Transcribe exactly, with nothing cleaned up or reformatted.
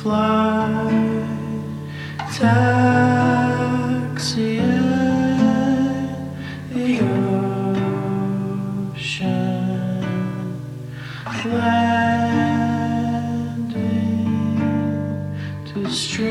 fly, taxi in the ocean, landing to stream.